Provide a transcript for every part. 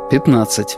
15.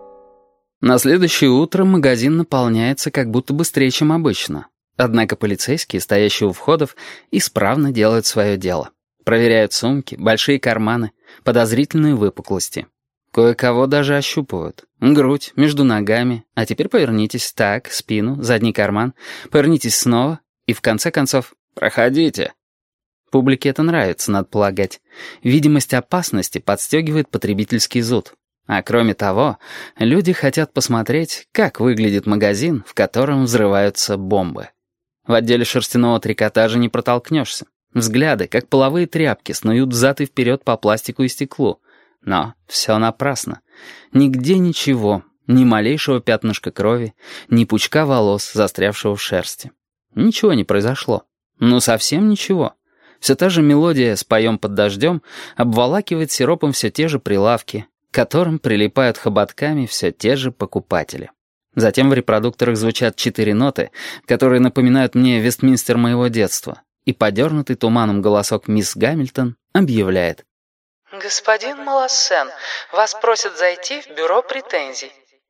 На следующее утро магазин наполняется как будто быстрее, чем обычно. Однако полицейские, стоящие у входов, исправно делают свое дело. Проверяют сумки, большие карманы, подозрительные выпуклости. Кое-кого даже ощупывают. Грудь, между ногами. А теперь повернитесь так, спину, задний карман. Повернитесь снова и, в конце концов, проходите. Публике это нравится, надо полагать. Видимость опасности подстегивает потребительский зуд. А кроме того, люди хотят посмотреть, как выглядит магазин, в котором взрываются бомбы. В отделе шерстяного трикотажа не протолкнешься. Взгляды, как половые тряпки, снуют взад и вперед по пластику и стеклу. Но все напрасно. Нигде ничего, ни малейшего пятнышка крови, ни пучка волос, застрявшего в шерсти. Ничего не произошло. Ну, совсем ничего. Все та же мелодия «Споем под дождем» обволакивает сиропом все те же прилавки, к которым прилипают хоботками все те же покупатели. Затем в репродукторах звучат 4 ноты, которые напоминают мне Вестминстер моего детства, и подернутый туманом голосок мисс Гамильтон объявляет: «Господин Малассен, вас просят зайти в бюро претензий».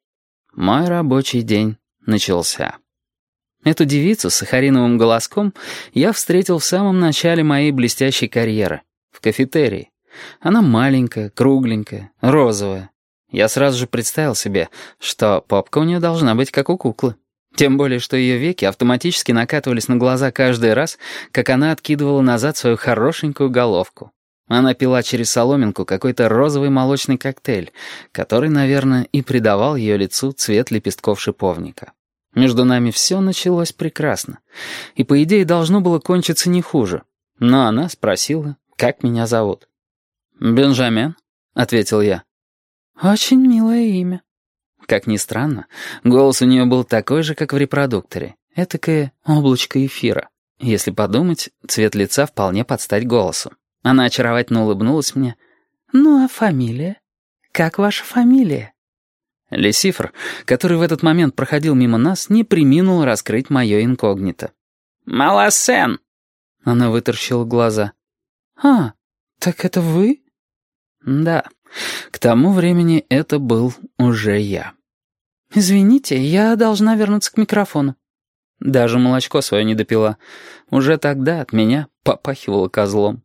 Мой рабочий день начался. Эту девицу с сахариновым голоском я встретил в самом начале моей блестящей карьеры, в кафетерии. Она маленькая, кругленькая, розовая. Я сразу же представил себе, что попка у нее должна быть как у куклы. Тем более, что ее веки автоматически накатывались на глаза каждый раз, как она откидывала назад свою хорошенькую головку. Она пила через соломинку какой-то розовый молочный коктейль, который, наверное, и придавал ее лицу цвет лепестков шиповника. Между нами все началось прекрасно. И, по идее, должно было кончиться не хуже. Но она спросила, как меня зовут. «Бенджамин», — ответил я. «Очень милое имя». Как ни странно, голос у нее был такой же, как в репродукторе. Этакое облачко эфира. Если подумать, цвет лица вполне под стать голосу. Она очаровательно улыбнулась мне. «Ну а фамилия? Как ваша фамилия?» Лесифр, который в этот момент проходил мимо нас, не преминул раскрыть мое инкогнито. «Малассен!» Она вытаращила глаза. «А, так это вы?» Да, к тому времени это был уже я. «Извините, я должна вернуться к микрофону». Даже молочко свое не допила. Уже тогда от меня попахивало козлом.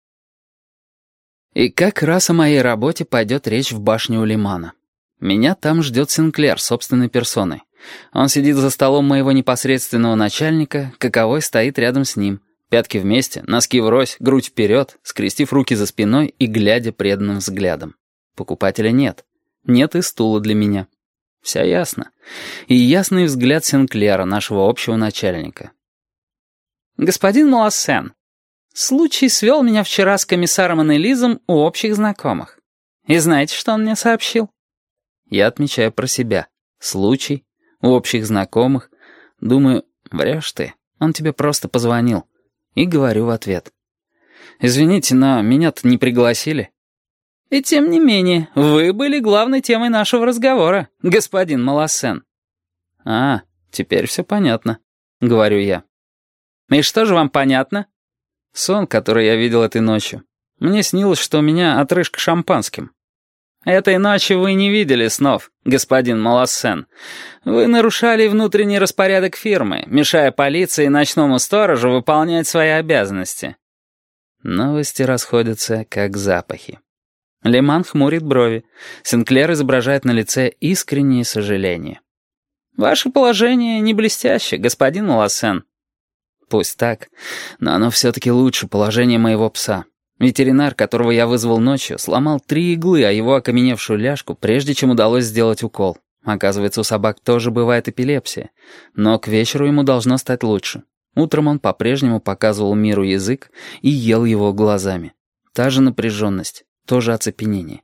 И как раз о моей работе пойдет речь в башне у лимана. Меня там ждет Синклер собственной персоной. Он сидит за столом моего непосредственного начальника, каковой стоит рядом с ним. Пятки вместе, носки врозь, грудь вперед, скрестив руки за спиной и глядя преданным взглядом. Покупателя нет. Нет и стула для меня. Все ясно. И ясный взгляд Синклера, нашего общего начальника. «Господин Малассен, случай свел меня вчера с комиссаром Аннелизом у общих знакомых. И знаете, что он мне сообщил?» Я отмечаю про себя. Случай, у общих знакомых. Думаю, врешь ты, он тебе просто позвонил. И говорю в ответ: «Извините, но меня-то не пригласили». «И тем не менее, вы были главной темой нашего разговора, господин Малассен». «А, теперь все понятно», — говорю я. «И что же вам понятно?» «Сон, который я видел этой ночью. Мне снилось, что у меня отрыжка шампанским». «Этой ночью вы не видели снов, господин Малассен. Вы нарушали внутренний распорядок фирмы, мешая полиции и ночному сторожу выполнять свои обязанности». Новости расходятся, как запахи. Лиман хмурит брови. Синклер изображает на лице искреннее сожаление. «Ваше положение не блестяще, господин Малассен». «Пусть так, но оно все-таки лучше положения моего пса». Ветеринар, которого я вызвал ночью, сломал 3 иглы о его окаменевшую ляжку, прежде чем удалось сделать укол. Оказывается, у собак тоже бывает эпилепсия. Но к вечеру ему должно стать лучше. Утром он по-прежнему показывал миру язык и ел его глазами. Та же напряженность, то же оцепенение.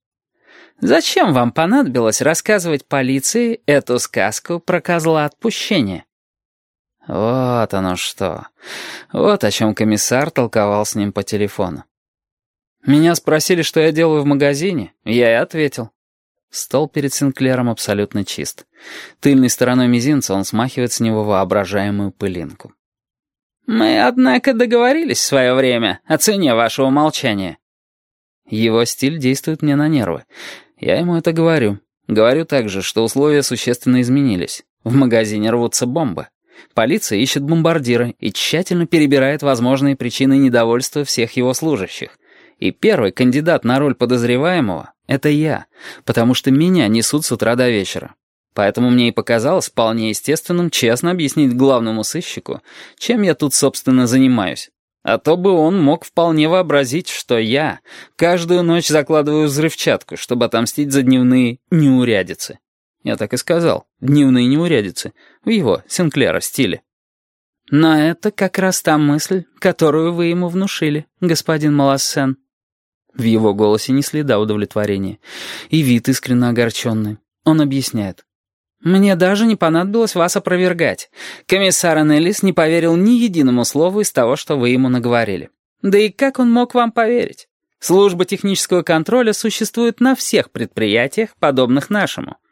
«Зачем вам понадобилось рассказывать полиции эту сказку про козла отпущения?» Вот оно что. Вот о чем комиссар толковал с ним по телефону. Меня спросили, что я делаю в магазине, я и ответил. Стол перед Синклером абсолютно чист. Тыльной стороной мизинца он смахивает с него воображаемую пылинку. «Мы, однако, договорились в свое время о цене вашего молчания». Его стиль действует мне на нервы. Я ему это говорю. Говорю также, что условия существенно изменились. В магазине рвутся бомбы. Полиция ищет бомбардира и тщательно перебирает возможные причины недовольства всех его служащих. И первый кандидат на роль подозреваемого — это я, потому что меня несут с утра до вечера. Поэтому мне и показалось вполне естественным честно объяснить главному сыщику, чем я тут, собственно, занимаюсь. А то бы он мог вполне вообразить, что я каждую ночь закладываю взрывчатку, чтобы отомстить за дневные неурядицы. Я так и сказал, дневные неурядицы, в его, Синклера, стиле. Но это как раз та мысль, которую вы ему внушили, господин Малассен. В его голосе ни следа удовлетворения. И вид искренне огорченный. Он объясняет. «Мне даже не понадобилось вас опровергать. Комиссар Анелис не поверил ни единому слову из того, что вы ему наговорили. Да и как он мог вам поверить? Служба технического контроля существует на всех предприятиях, подобных нашему.